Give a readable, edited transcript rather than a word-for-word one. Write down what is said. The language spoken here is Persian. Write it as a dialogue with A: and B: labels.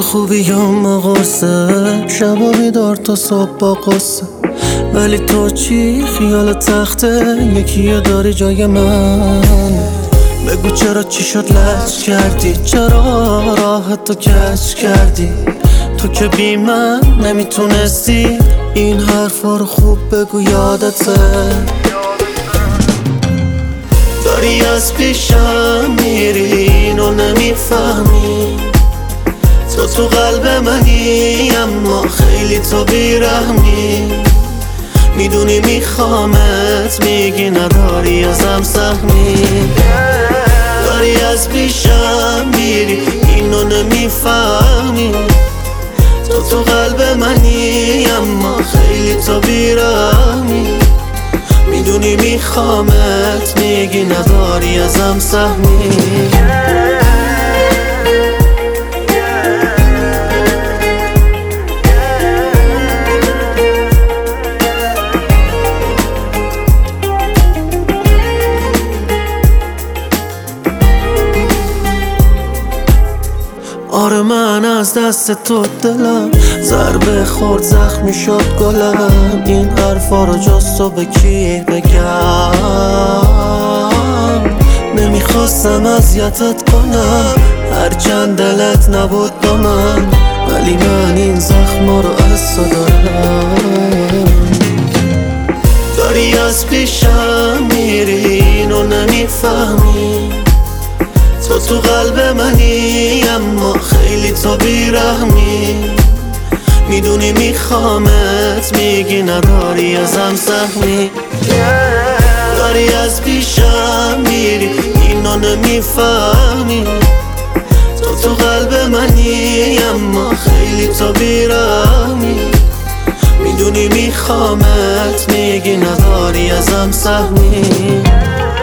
A: خوبیام قرصه، شبا بیدار تا صبح با قصه. ولی تو چی؟ خیال تخته یکیه داری جای من. بگو چرا چی شد لج کردی؟ چرا راحت تو کج کردی؟ تو که بی من نمیتونستی این حرفا رو خوب بگو یادته. داری از پیشم میری اینو نمیفهمی. تو قلب منی اما خیلی تو بیرحمی. میدونی میخوامت میگی نداری ازم سهمی. داری از پیشم میری اینو نمیفهمی. تو قلب منی اما خیلی تو بیرحمی. میدونی میخوامت میگی نداری ازم سهمی. آره من از دست تو دلم ضربه خورد زخمی شد گلم. این حرفا رو جز تو به کی بگم؟ نمیخواستم اذیتت کنم هرچند دلت نبود با من. ولی من این زخما رو از تو دارم. داری از پیشم میری اینو نمیفهمی. تو قلب منی اما خیلی تو بیرحمی. میدونی میخوامت میگی نداری ازم سهمی. داری از پیشم میری اینو نمیفهمی. تو قلب منی اما خیلی تو بیرحمی. میدونی میخوامت میگی نداری ازم سهمی.